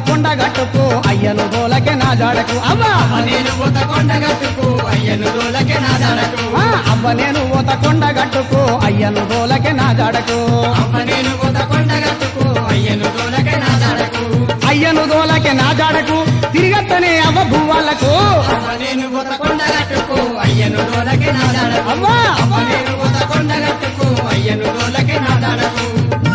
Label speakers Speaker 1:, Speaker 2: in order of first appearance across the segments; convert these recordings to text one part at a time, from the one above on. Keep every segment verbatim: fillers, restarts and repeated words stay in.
Speaker 1: కొండ గట్టుకు అయ్యను దోలకే నా జాడకు అవ్వ
Speaker 2: అవ్వ నేను పోత కొండ గట్టుకు అయ్యను దోలకే నా జాడకు
Speaker 1: ఆ, అవ్వ నేను పోత కొండ గట్టుకు అయ్యను దోలకే నా జాడకు
Speaker 2: అవ్వ నేను పోత కొండ గట్టుకు అయ్యను దోలకే నా జాడకు
Speaker 1: అయ్యను దోలకే నా జాడకు తిరిగత్తనే అవ్వ భూవాళ్ళకు
Speaker 2: అవ్వ నేను పోత కొండ గట్టుకు అయ్యను దోలకే నా జాడకు
Speaker 1: అవ్వ
Speaker 2: అవ్వ నేను పోత కొండ గట్టుకు అయ్యను దోలకే నా జాడకు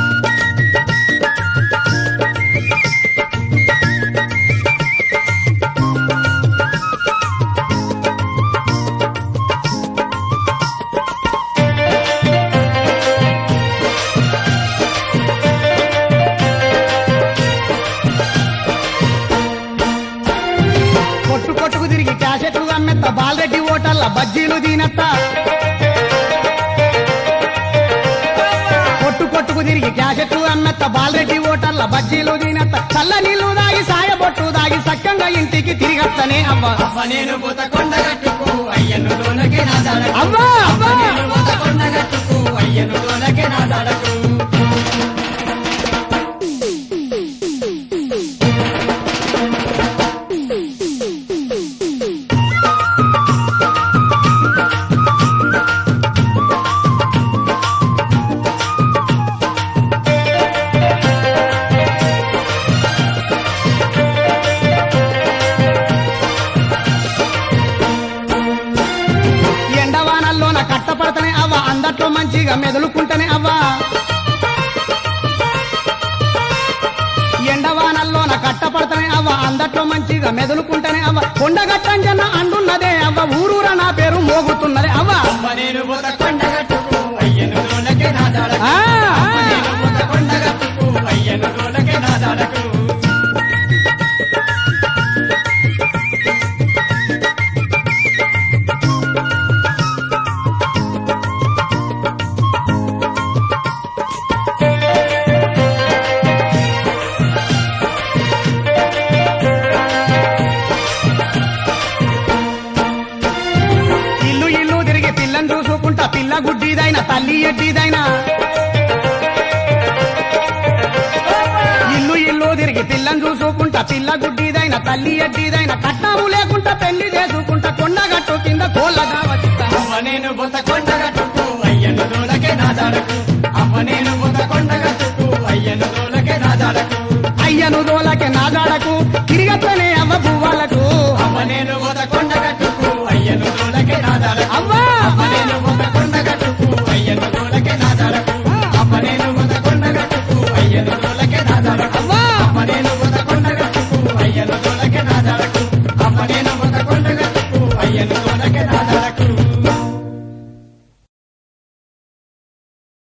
Speaker 1: కొట్టు కొట్టుకు తిరిగి క్యాసెట్లు అమ్మెత్త బాలరెడ్డి ఓటల్ల బజ్జీలు దీనత్త కొట్టు కొట్టుకు తిరిగి క్యాసెట్లు అమ్మెత్త బాలరెడ్డి ఓటల్ల బజ్జీలు దీనత్త చల్ల నీళ్లు దాగి సాయబొట్టు దాగి సక్కంగా ఇంటికి తిరిగత్తనే అవ్వ
Speaker 2: అవ్వ నేను పోత కొండ గట్టుకు అయ్యను దోలకే నా జాడకు
Speaker 1: అవ్వ అవ్వ
Speaker 2: అవ్వ నేను పోత కొండ గట్టుకు అయ్యను దోలకే నా జాడకు
Speaker 1: ఎండవానల్లోన కట్టపడతనే అవ్వ అందట్లో మంచిగా మెదులుకుంటనే అవ్వ ఎండవానల్లోన కట్టపడతనే అవ్వ అందట్లో మంచిగా మెదులుకుంటనే అవ్వ కొండగట్టంజన్న అండున్నదే అవ్వ ఊరూర నా పేరు మోగుతున్నదే అవ్వ
Speaker 2: అవ్వ నేను పోత కొండ గట్టుకు అయ్యను దోలకే నా జాడకు
Speaker 1: ఆ,
Speaker 2: అవ్వ నేను పోత కొండ గట్టుకు అయ్యను దోలకే నా జాడకు
Speaker 1: ఇల్లు ఇల్లు తిరిగి పిల్లని చూసుకుంటా పిల్ల గుడ్డిదైనా తల్లి ఎడ్డిదైనా ఇల్లు ఇల్లు తిరిగి పిల్లని చూసుకుంటా పిల్ల గుడ్డిదైనా తల్లి ఎడ్డిదైనా కట్టాము లేకుండా పెళ్లి చేసుకుంటా కొండగట్టు కింద కోళ్ళ దావతిస్తా
Speaker 2: అవ్వ నేను పోత కొండ గట్టుకు అయ్యను దోలకే నా జాడకు అవ్వ నేను పోత కొండ గట్టుకు అయ్యను దోలకే నా జాడకు
Speaker 1: అయ్యను దోలకే నా జాడకు తిరిగత్తనే అవ్వ పువ్వాలకు
Speaker 2: అవ్వ నేను పోత కొండ గట్టుకు అయ్యను దోలకే నా జాడకు
Speaker 1: అవ్వ
Speaker 2: అవ్వ నేను